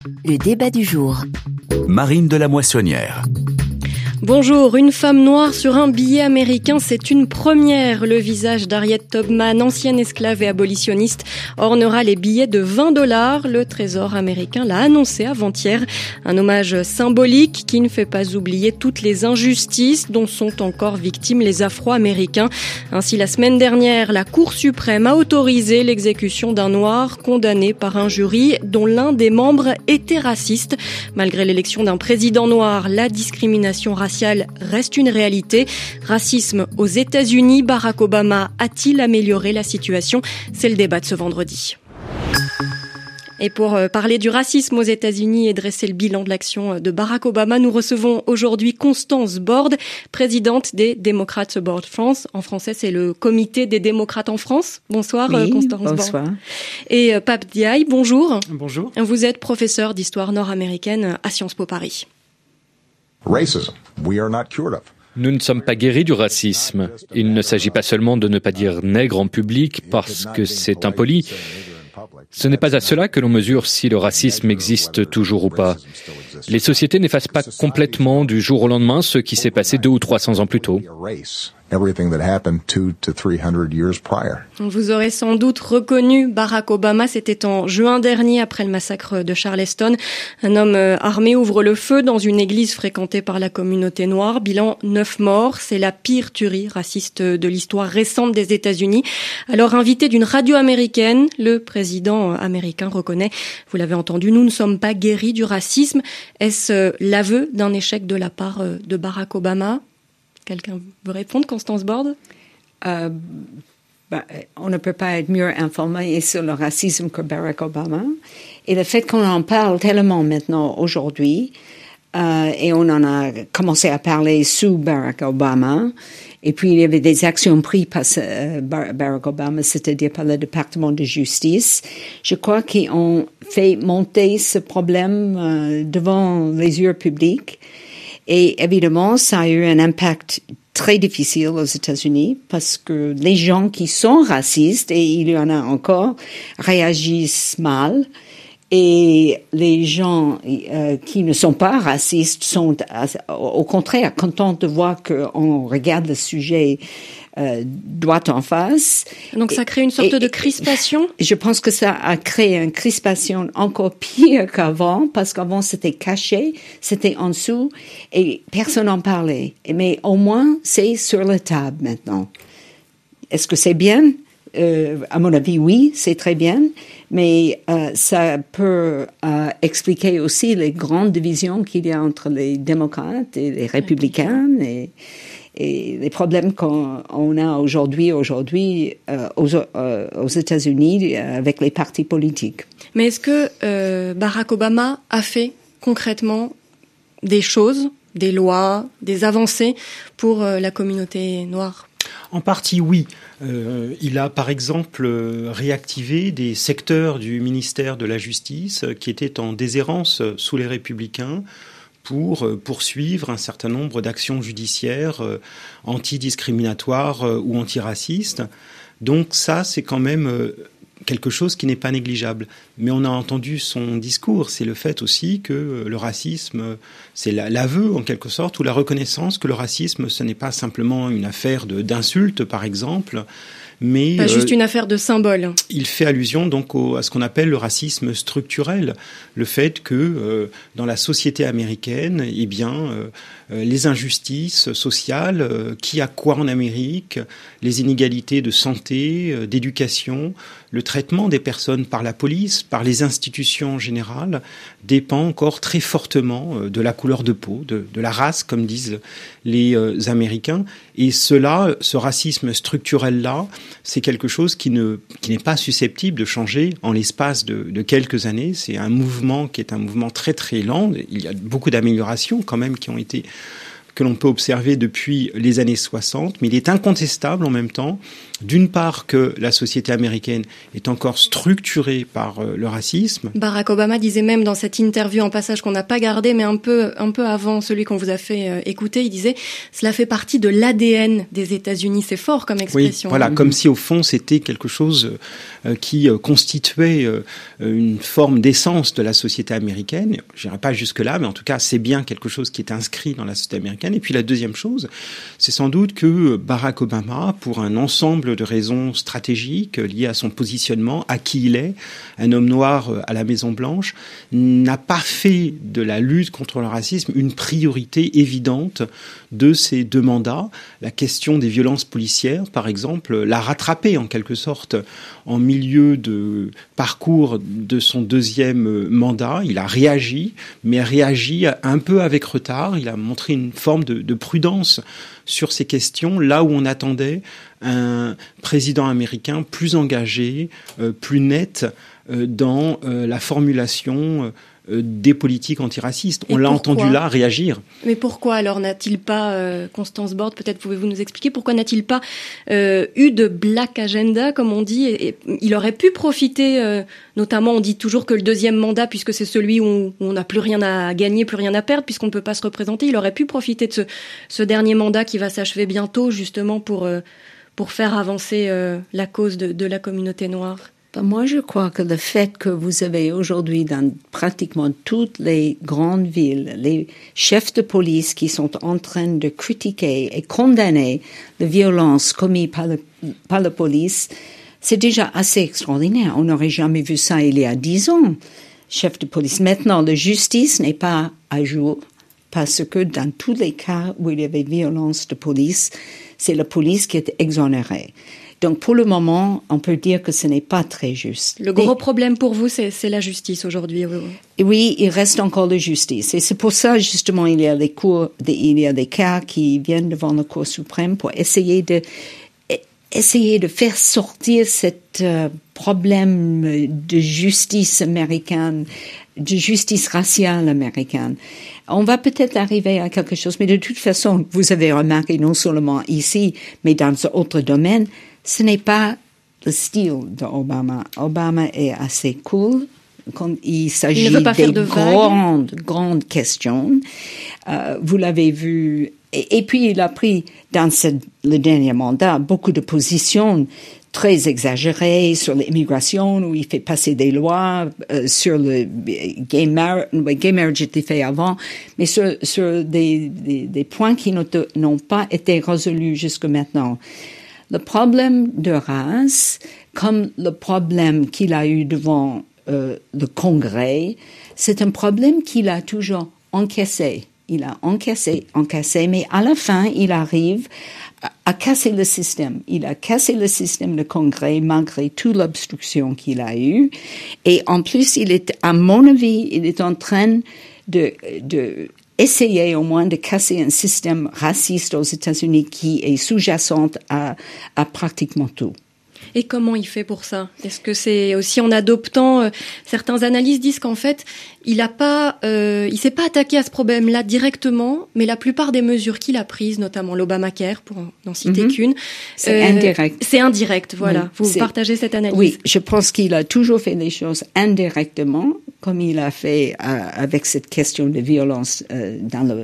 Le débat du jour. Marine de la Moissonnière. Bonjour, une femme noire sur un billet américain, c'est une première. Le visage d'Harriet Tubman, ancienne esclave et abolitionniste, ornera les billets de $20. Le Trésor américain l'a annoncé avant-hier. Un hommage symbolique qui ne fait pas oublier toutes les injustices dont sont encore victimes les Afro-Américains. Ainsi, la semaine dernière, la Cour suprême a autorisé l'exécution d'un noir condamné par un jury dont l'un des membres était raciste. Malgré l'élection d'un président noir, la discrimination raciale reste une réalité. Racisme aux États-Unis, Barack Obama a-t-il amélioré la situation ? C'est le débat de ce vendredi. Et pour parler du racisme aux États-Unis et dresser le bilan de l'action de Barack Obama, nous recevons aujourd'hui Constance Borde, présidente des Democrats Abroad France. En français, c'est le comité des démocrates en France. Bonsoir, oui, Constance Borde. Bonsoir. Et Pape Diaye, bonjour. Bonjour. Vous êtes professeur d'histoire nord-américaine à Sciences Po Paris. Racism, we are not cured of. Nous ne sommes pas guéris du racisme. Il ne s'agit pas seulement de ne pas dire nègre en public parce que c'est impoli. Ce n'est pas à cela que l'on mesure si le racisme existe toujours ou pas. Les sociétés n'effacent pas complètement du jour au lendemain ce qui s'est passé 200 ou 300 ans plus tôt. Vous aurez sans doute reconnu Barack Obama, c'était en juin dernier après le massacre de Charleston. Un homme armé ouvre le feu dans une église fréquentée par la communauté noire. Bilan 9 morts, c'est la pire tuerie raciste de l'histoire récente des États-Unis. Alors invité d'une radio américaine, le président américain reconnaît, vous l'avez entendu, nous ne sommes pas guéris du racisme. Est-ce l'aveu d'un échec de la part de Barack Obama ? Quelqu'un veut répondre, Constance Borde ? On ne peut pas être mieux informé sur le racisme que Barack Obama. Et le fait qu'on en parle tellement maintenant aujourd'hui, et on en a commencé à parler sous Barack Obama, et puis il y avait des actions prises par Barack Obama, c'est-à-dire par le département de justice. Je crois qu'ils ont fait monter ce problème devant les yeux publics. Et évidemment, ça a eu un impact très difficile aux États-Unis parce que les gens qui sont racistes, et il y en a encore, réagissent mal. Et les gens qui ne sont pas racistes sont au contraire contents de voir qu'on regarde le sujet droit en face. Donc ça crée une sorte de crispation. Je pense que ça a créé une crispation encore pire qu'avant, parce qu'avant c'était caché, c'était en dessous, et personne n'en parlait. Mais au moins, c'est sur la table maintenant. Est-ce que c'est bien ? À mon avis, oui, c'est très bien, mais ça peut expliquer aussi les grandes divisions qu'il y a entre les démocrates et les républicains et les problèmes qu'on a aujourd'hui aux États-Unis avec les partis politiques. Mais est-ce que Barack Obama a fait concrètement des choses, des lois, des avancées pour la communauté noire ? En partie, oui. Il a, par exemple, réactivé des secteurs du ministère de la Justice qui étaient en déshérence sous les Républicains pour poursuivre un certain nombre d'actions judiciaires antidiscriminatoires ou antiracistes. Donc ça, c'est quand même quelque chose qui n'est pas négligeable. Mais on a entendu son discours, c'est le fait aussi que le racisme, c'est l'aveu en quelque sorte, ou la reconnaissance que le racisme, ce n'est pas simplement une affaire d'insultes, par exemple, mais pas juste une affaire de symbole. Il fait allusion donc à ce qu'on appelle le racisme structurel, le fait que dans la société américaine, eh bien, les injustices sociales, qui a quoi en Amérique, les inégalités de santé, d'éducation, le traitement des personnes par la police, par les institutions en général, dépend encore très fortement de la couleur de peau, de la race, comme disent les Américains. Et ce racisme structurel-là, c'est quelque chose qui n'est pas susceptible de changer en l'espace de quelques années. C'est un mouvement qui est un mouvement très très lent. Il y a beaucoup d'améliorations quand même qui ont été que l'on peut observer depuis les années 60, mais il est incontestable en même temps, d'une part que la société américaine est encore structurée par le racisme. Barack Obama disait même dans cette interview en passage qu'on n'a pas gardé, mais un peu avant celui qu'on vous a fait écouter, il disait « Cela fait partie de l'ADN des États-Unis ». C'est fort comme expression. Oui, voilà, comme si au fond c'était quelque chose qui constituait une forme d'essence de la société américaine. Je n'irai pas jusque-là, mais en tout cas c'est bien quelque chose qui est inscrit dans la société américaine. Et puis la deuxième chose, c'est sans doute que Barack Obama, pour un ensemble de raisons stratégiques liées à son positionnement, à qui il est, un homme noir à la Maison-Blanche, n'a pas fait de la lutte contre le racisme une priorité évidente de ses 2 mandats. La question des violences policières, par exemple, l'a rattrapé en quelque sorte en milieu de parcours de son 2e mandat. Il a réagi, mais réagi un peu avec retard. Il a montré une forme de prudence sur ces questions, là où on attendait un président américain plus engagé, plus net dans la formulation des politiques antiracistes. On l'a entendu là réagir. Mais pourquoi alors n'a-t-il pas, Constance Borde, peut-être pouvez-vous nous expliquer, pourquoi n'a-t-il pas eu de black agenda, comme on dit, et il aurait pu profiter, notamment on dit toujours que le 2e mandat, puisque c'est celui où on n'a plus rien à gagner, plus rien à perdre, puisqu'on ne peut pas se représenter, il aurait pu profiter de ce dernier mandat qui va s'achever bientôt, justement pour faire avancer la cause de la communauté noire. Moi, je crois que le fait que vous avez aujourd'hui dans pratiquement toutes les grandes villes les chefs de police qui sont en train de critiquer et condamner les violences commises par la police, c'est déjà assez extraordinaire. On n'aurait jamais vu ça il y a 10 ans. Chef de police. Maintenant, la justice n'est pas à jour parce que dans tous les cas où il y avait violence de police, c'est la police qui est exonérée. Donc, pour le moment, on peut dire que ce n'est pas très juste. Le gros problème pour vous, c'est la justice aujourd'hui. Oui, il reste encore la justice. Et c'est pour ça, justement, il y a des cas qui viennent devant la Cour suprême pour essayer de faire sortir cet problème de justice américaine, de justice raciale américaine. On va peut-être arriver à quelque chose, mais de toute façon, vous avez remarqué non seulement ici, mais dans d'autres domaines, ce n'est pas le style d'Obama. Obama est assez cool quand il s'agit des grandes questions. Vous l'avez vu. Et puis, il a pris, dans le dernier mandat, beaucoup de positions très exagérées sur l'immigration, où il fait passer des lois sur le gay marriage était fait avant, mais sur des points qui n'ont pas été résolus jusque maintenant. Le problème de race, comme le problème qu'il a eu devant le Congrès, c'est un problème qu'il a toujours encaissé. Il a encaissé, mais à la fin, il arrive à casser le système. Il a cassé le système de Congrès malgré toute l'obstruction qu'il a eue. Et en plus, à mon avis, il est en train de essayer au moins de casser un système raciste aux États-Unis qui est sous-jacent à pratiquement tout. Et comment il fait pour ça? Est-ce que c'est aussi en adoptant certains analystes disent qu'en fait il s'est pas attaqué à ce problème-là directement, mais la plupart des mesures qu'il a prises, notamment l'Obamacare, pour n'en citer qu'une, c'est indirect. C'est indirect, voilà. Oui, vous partagez cette analyse? Oui, je pense qu'il a toujours fait les choses indirectement, comme il a fait avec cette question de violence dans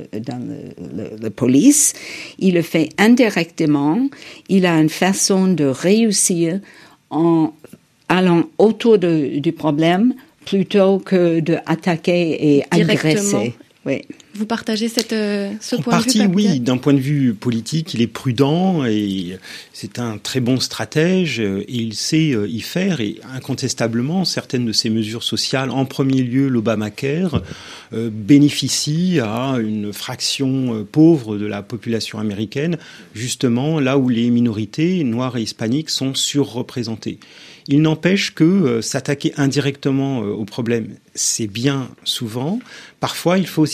la police. Il le fait indirectement. Il a une façon de réussir en allant autour du problème plutôt que d'attaquer et agresser. Oui. Vous partagez ce point de vue? En partie, oui. D'un point de vue politique, il est prudent et c'est un très bon stratège et il sait y faire. Et incontestablement, certaines de ces mesures sociales, en premier lieu l'Obamacare, bénéficient à une fraction pauvre de la population américaine, justement là où les minorités noires et hispaniques sont surreprésentées. Il n'empêche que s'attaquer indirectement au problème, c'est bien souvent. Parfois, il faut aussi s'y attaquer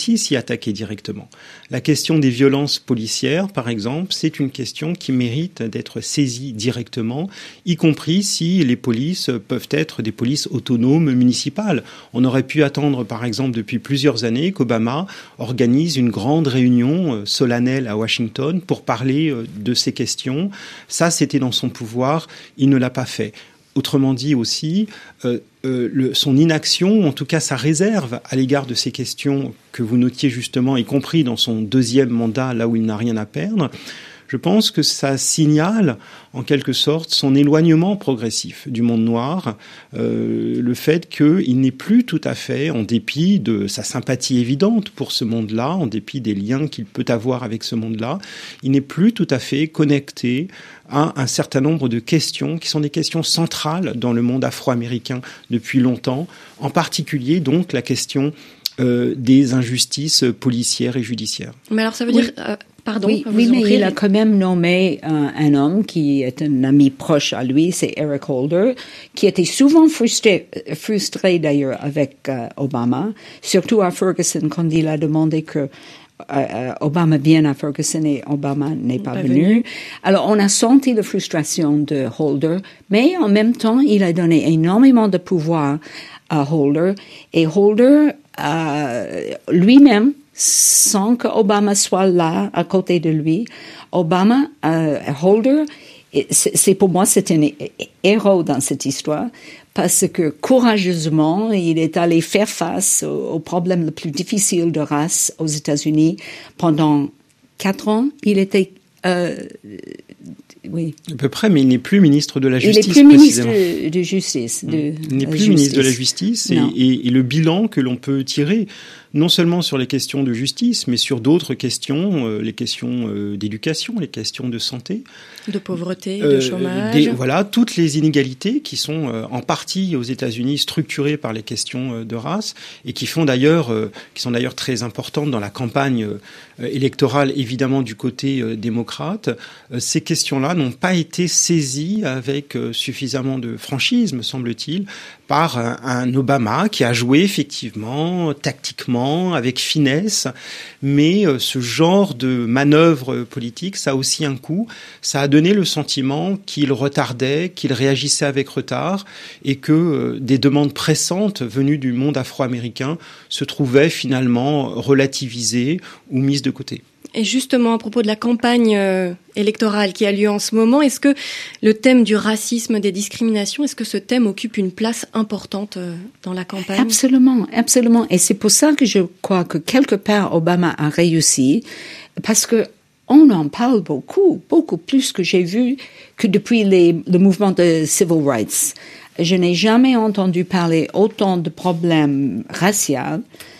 attaquer directement. La question des violences policières, par exemple, c'est une question qui mérite d'être saisie directement, y compris si les polices peuvent être des polices autonomes municipales. On aurait pu attendre, par exemple, depuis plusieurs années qu'Obama organise une grande réunion solennelle à Washington pour parler de ces questions. Ça, c'était dans son pouvoir. Il ne l'a pas fait. Autrement dit aussi, son inaction, en tout cas sa réserve à l'égard de ces questions que vous notiez justement, y compris dans son deuxième mandat, là où il n'a rien à perdre, je pense que ça signale en quelque sorte son éloignement progressif du monde noir, le fait qu'il n'est plus tout à fait, en dépit de sa sympathie évidente pour ce monde-là, en dépit des liens qu'il peut avoir avec ce monde-là, il n'est plus tout à fait connecté à un certain nombre de questions qui sont des questions centrales dans le monde afro-américain depuis longtemps, en particulier donc la question des injustices policières et judiciaires. Mais alors ça veut dire... Pardon, oui, mais il a quand même nommé un homme qui est un ami proche à lui, c'est Eric Holder, qui était souvent frustré d'ailleurs avec Obama, surtout à Ferguson quand il a demandé que Obama vienne à Ferguson et Obama n'est pas venu. Alors on a senti la frustration de Holder, mais en même temps il a donné énormément de pouvoir à Holder et Holder lui-même, sans que Obama soit là à côté de lui, Holder, pour moi c'est un héros dans cette histoire parce que courageusement il est allé faire face au problème le plus difficile de race aux États-Unis pendant 4 ans. Il était oui. À peu près, mais il n'est plus ministre de la Justice. Il n'est plus ministre de Justice. Il n'est plus ministre de la Justice et le bilan que l'on peut tirer, non seulement sur les questions de justice, mais sur d'autres questions, les questions d'éducation, les questions de santé. De pauvreté, de chômage. Voilà, toutes les inégalités qui sont en partie aux États-Unis structurées par les questions de race et qui sont d'ailleurs très importantes dans la campagne électorale, évidemment, du côté démocrate. Ces questions-là n'ont pas été saisies avec suffisamment de franchise, me semble-t-il, par un Obama qui a joué effectivement, tactiquement, avec finesse, mais ce genre de manœuvre politique, ça a aussi un coût. Ça a donné le sentiment qu'il retardait, qu'il réagissait avec retard et que des demandes pressantes venues du monde afro-américain se trouvaient finalement relativisées ou mises de côté. Et justement, à propos de la campagne électorale qui a lieu en ce moment, est-ce que le thème du racisme, des discriminations, est-ce que ce thème occupe une place importante dans la campagne ? Absolument, absolument. Et c'est pour ça que je crois que quelque part Obama a réussi, parce que on en parle beaucoup, beaucoup plus que j'ai vu que depuis le mouvement de civil rights. Je n'ai jamais entendu parler autant de problèmes raciaux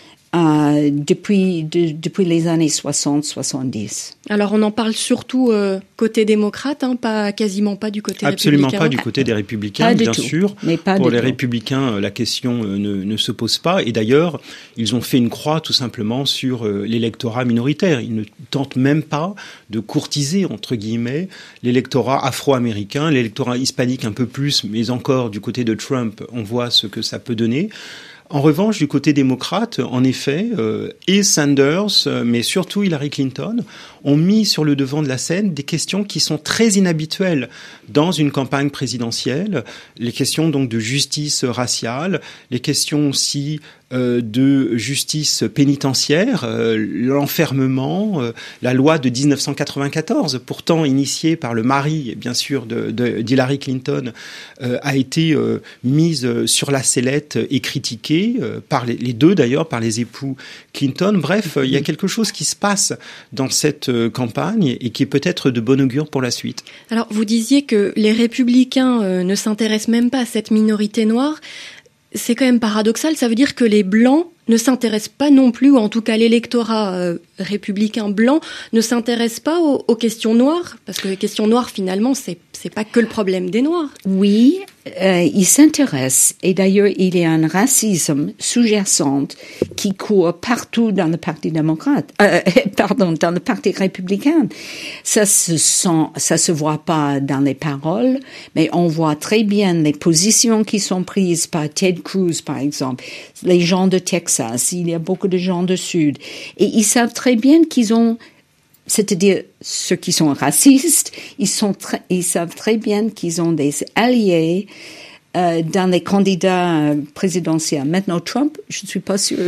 depuis les années 60-70. Alors on en parle surtout côté démocrate, quasiment pas du côté Absolument républicain. Pas du côté des républicains, bien sûr. Mais pas pour les tout. républicains, la question ne se pose pas. Et d'ailleurs, ils ont fait une croix tout simplement sur l'électorat minoritaire. Ils ne tentent même pas de courtiser, entre guillemets, l'électorat afro-américain, l'électorat hispanique un peu plus, mais encore du côté de Trump, on voit ce que ça peut donner. En revanche, du côté démocrate, en effet, et Sanders, mais surtout Hillary Clinton, ont mis sur le devant de la scène des questions qui sont très inhabituelles dans une campagne présidentielle. Les questions donc de justice raciale, les questions aussi de justice pénitentiaire, l'enfermement, la loi de 1994, pourtant initiée par le mari, bien sûr, d'Hillary Clinton, a été mise sur la sellette et critiquée par les deux d'ailleurs, par les époux Clinton. Bref, il y a quelque chose qui se passe dans cette campagne et qui est peut-être de bon augure pour la suite. Alors, vous disiez que les républicains ne s'intéressent même pas à cette minorité noire. C'est quand même paradoxal, ça veut dire que les Blancs ne s'intéressent pas non plus, ou en tout cas l'électorat républicain blanc ne s'intéresse pas aux questions noires, parce que les questions noires finalement c'est pas que le problème des Noirs. Oui, il s'intéresse, et d'ailleurs il y a un racisme sous-jacent qui court partout dans le parti démocrate, dans le parti républicain. Ça se voit pas dans les paroles, mais on voit très bien les positions qui sont prises par Ted Cruz par exemple, les gens de Texas Texas, il y a beaucoup de gens du Sud. Et ils savent très bien qu'ils ont, c'est-à-dire ceux qui sont racistes, ils savent très bien qu'ils ont des alliés dans les candidats présidentiels. Maintenant, Trump, je ne suis pas sûre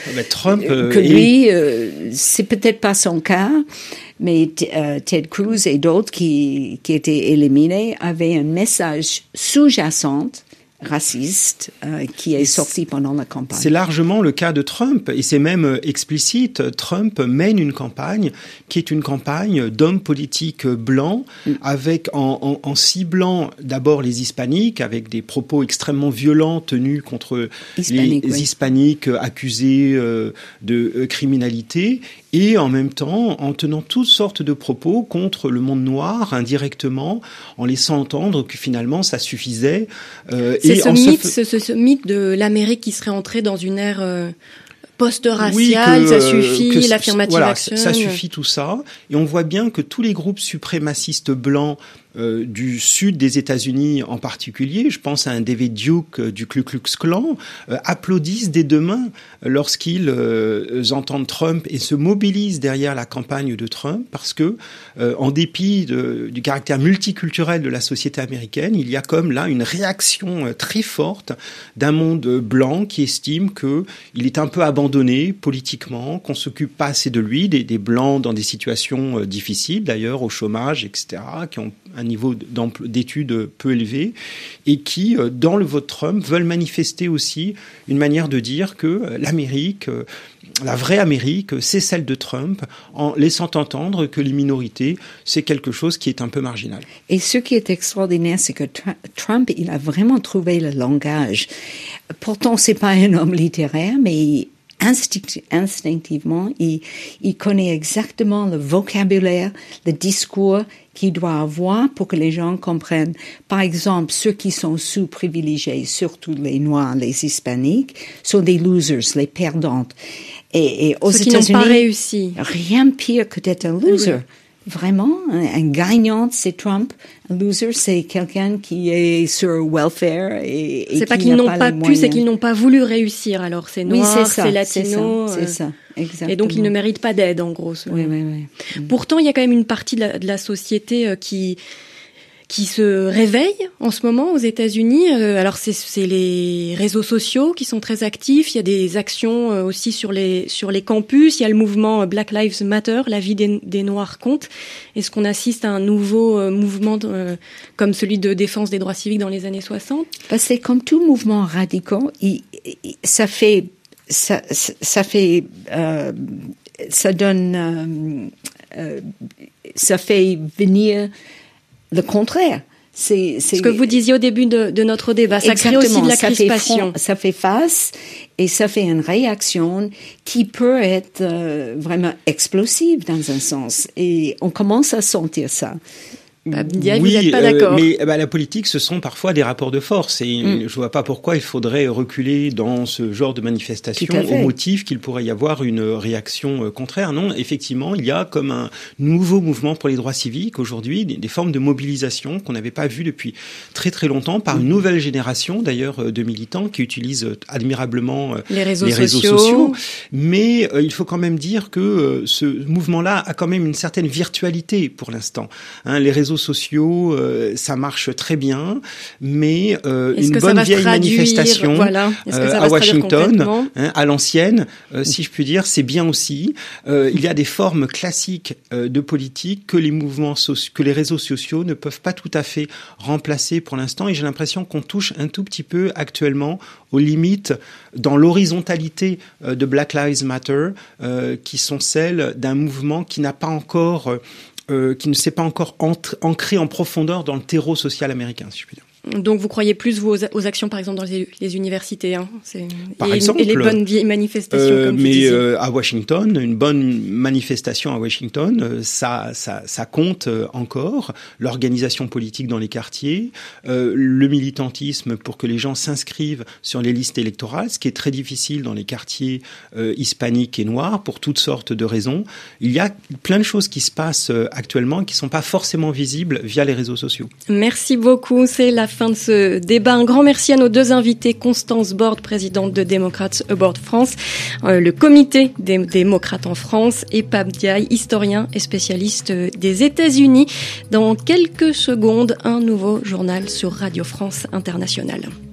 que lui, c'est peut-être pas son cas, mais Ted Cruz et d'autres qui étaient éliminés avaient un message sous-jacent raciste qui est sorti pendant la campagne. C'est largement le cas de Trump et c'est même explicite. Trump mène une campagne qui est une campagne d'hommes politiques blancs avec en ciblant d'abord les hispaniques avec des propos extrêmement violents tenus contre les hispaniques accusés de criminalité et en même temps en tenant toutes sortes de propos contre le monde noir indirectement en laissant entendre que finalement ça suffisait. C'est ce mythe de l'Amérique qui serait entrée dans une ère post-raciale, ça suffit, l'affirmative action. Ça suffit tout ça. Et on voit bien que tous les groupes suprémacistes blancs du sud des États-Unis en particulier, je pense à un David Duke du Ku Klux Klan, applaudissent des deux mains lorsqu'ils entendent Trump et se mobilisent derrière la campagne de Trump parce que, en dépit du caractère multiculturel de la société américaine, il y a comme là une réaction très forte d'un monde blanc qui estime que il est un peu abandonné politiquement, qu'on s'occupe pas assez de lui, des blancs dans des situations difficiles d'ailleurs, au chômage, etc., qui ont un niveau d'études peu élevé et qui, dans le vote Trump, veulent manifester aussi une manière de dire que l'Amérique, la vraie Amérique, c'est celle de Trump, en laissant entendre que les minorités, c'est quelque chose qui est un peu marginal. Et ce qui est extraordinaire, c'est que Trump, il a vraiment trouvé le langage. Pourtant, c'est pas un homme littéraire, mais instinctivement, il connaît exactement le vocabulaire, le discours qu'il doit avoir pour que les gens comprennent. Par exemple, ceux qui sont sous-privilégiés, surtout les Noirs, les Hispaniques, sont des losers, les perdantes. Et aux États-Unis, n'ont pas réussi. Rien de pire que d'être un loser. Oui. Vraiment, un gagnant, c'est Trump. Un loser, c'est quelqu'un qui est sur welfare et c'est pas qu'ils n'ont pas pu, c'est qu'ils n'ont pas voulu réussir. Alors c'est noir, oui, c'est latino. C'est ça. Exactement. Et donc ils ne méritent pas d'aide, en gros. Oui. Pourtant, il y a quand même une partie de la société qui se réveille en ce moment aux États-Unis. Alors c'est les réseaux sociaux qui sont très actifs. Il y a des actions aussi sur les campus. Il y a le mouvement Black Lives Matter, la vie des Noirs compte. Est-ce qu'on assiste à un nouveau mouvement comme celui de défense des droits civiques dans les années 60 ? Parce que comme tout mouvement radical, ça fait venir le contraire. C'est ce que vous disiez au début de notre débat. Ça crée aussi de la crispation. Ça fait face et ça fait une réaction qui peut être vraiment explosive dans un sens. Et on commence à sentir ça. Oui, vous n'êtes pas d'accord. Mais la politique, ce sont parfois des rapports de force. Et je vois pas pourquoi il faudrait reculer dans ce genre de manifestation au motif qu'il pourrait y avoir une réaction contraire. Non, effectivement, il y a comme un nouveau mouvement pour les droits civiques aujourd'hui, des formes de mobilisation qu'on n'avait pas vues depuis très très longtemps par une nouvelle génération d'ailleurs de militants qui utilisent admirablement les réseaux sociaux. Mais il faut quand même dire que ce mouvement-là a quand même une certaine virtualité pour l'instant. Les réseaux sociaux, ça marche très bien, mais une bonne vieille manifestation à Washington, à l'ancienne, si je puis dire, c'est bien aussi. Il y a des formes classiques de politique que les réseaux sociaux ne peuvent pas tout à fait remplacer pour l'instant, et j'ai l'impression qu'on touche un tout petit peu actuellement aux limites dans l'horizontalité de Black Lives Matter, qui sont celles d'un mouvement qui n'a pas encore qui ne s'est pas encore ancré en profondeur dans le terreau social américain, si je puis dire. Donc vous croyez plus aux actions, par exemple, dans les universités, par exemple, et les bonnes manifestations, comme vous disiez. À Washington, une bonne manifestation à Washington, ça compte encore. L'organisation politique dans les quartiers, le militantisme pour que les gens s'inscrivent sur les listes électorales, ce qui est très difficile dans les quartiers hispaniques et noirs pour toutes sortes de raisons. Il y a plein de choses qui se passent actuellement qui sont pas forcément visibles via les réseaux sociaux. Merci beaucoup. C'est la fin de ce débat. Un grand merci à nos deux invités, Constance Borde, présidente de Democrats Abroad France, le comité des démocrates en France, et Pape Diaye, historien et spécialiste des États-Unis. Dans quelques secondes, un nouveau journal sur Radio France Internationale.